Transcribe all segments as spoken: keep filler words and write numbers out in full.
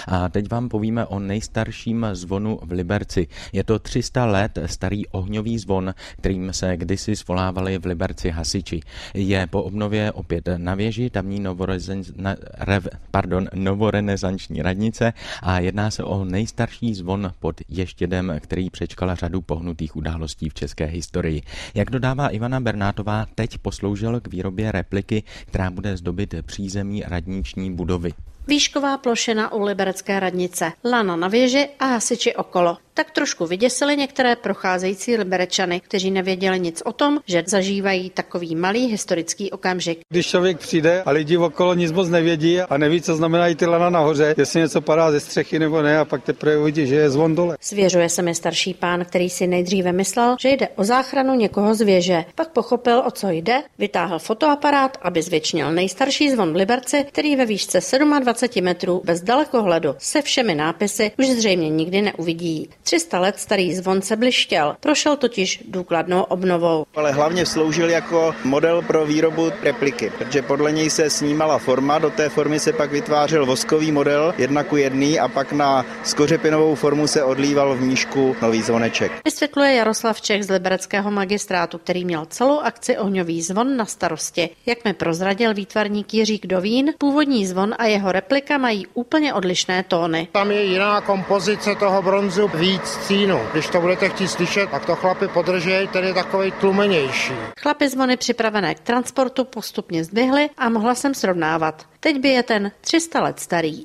A teď vám povíme o nejstarším zvonu v Liberci. Je to tři sta let starý ohňový zvon, kterým se kdysi svolávali v Liberci hasiči. Je po obnově opět na věži tamní novorezen- rev, pardon, novorenesanční radnice a jedná se o nejstarší zvon pod Ještědem, který přečkala řadu pohnutých událostí v české historii. Jak dodává Ivana Bernátová, teď posloužil k výrobě repliky, která bude zdobit přízemí radniční budovy. Výšková plošina u liberecké radnice, lana na věži a hasiči okolo. Tak trošku vyděsili některé procházející Liberečany, kteří nevěděli nic o tom, že zažívají takový malý historický okamžik. Když člověk přijde a lidi okolo nic moc nevědí a neví, co znamenají ty lana nahoře, jestli něco padá ze střechy nebo ne, a pak teprve uvidí, že je zvon dole. Svěřuje se mi starší pán, který si nejdříve myslel, že jde o záchranu někoho z věže. Pak pochopil, o co jde, vytáhl fotoaparát, aby zvětšnil nejstarší zvon v Liberci, který ve výšce dvacet sedm metrů bez dalekohledu se všemi nápisy už zřejmě nikdy neuvidí. tři sta let starý zvon se blištěl, prošel totiž důkladnou obnovou. Ale hlavně sloužil jako model pro výrobu repliky, protože podle něj se snímala forma, do té formy se pak vytvářel voskový model jedna ku jedný a pak na skořepinovou formu se odlíval v míšku nový zvoneček. Vysvětluje Jaroslav Čech z libereckého magistrátu, který měl celou akci ohňový zvon na starosti. Jak mi prozradil výtvarník Jiří Kdovín, původní zvon a jeho replika mají úplně odlišné tóny. Tam je jiná kompozice toho bronzu, víc cínu. Když to budete chtít slyšet, tak to chlapi podržej, ten je takovej tlumenější. Chlapi zvony připravené k transportu postupně zdvihli a mohla jsem srovnávat. Teď by je ten tři sta let starý.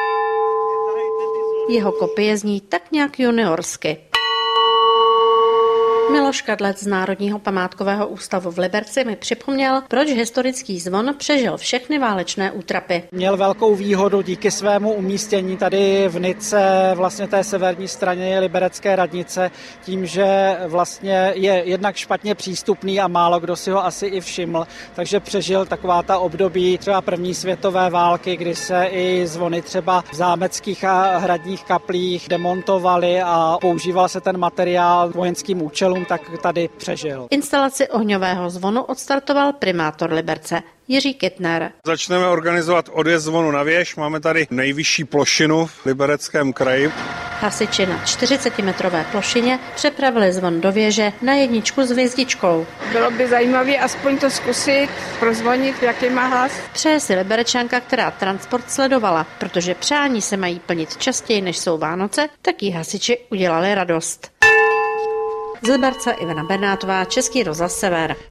Jeho kopie zní tak nějak juniorsky. Miloš Kadlec z Národního památkového ústavu v Liberci mi připomněl, proč historický zvon přežil všechny válečné útrapy. Měl velkou výhodu díky svému umístění tady v Nice, vlastně té severní straně liberecké radnice, tím, že vlastně je jednak špatně přístupný a málo kdo si ho asi i všiml, takže přežil taková ta období třeba první světové války, kdy se i zvony třeba v zámeckých a hradních kaplích demontovaly a používal se ten materiál k vojenským účelům, tak tady přežil. Instalaci ohňového zvonu odstartoval primátor Liberce Jiří Kytner. Začneme organizovat odjezd zvonu na věž. Máme tady nejvyšší plošinu v Libereckém kraji. Hasiči na čtyřicetimetrové plošině přepravili zvon do věže na jedničku s hvězdičkou. Bylo by zajímavé aspoň to zkusit, prozvonit, jaký má hlas. Přeje si Liberečanka, která transport sledovala, protože přání se mají plnit častěji, než jsou Vánoce, tak jí hasiči udělali radost. Z Liberce Ivana Bernátová, Český rozhlas Sever.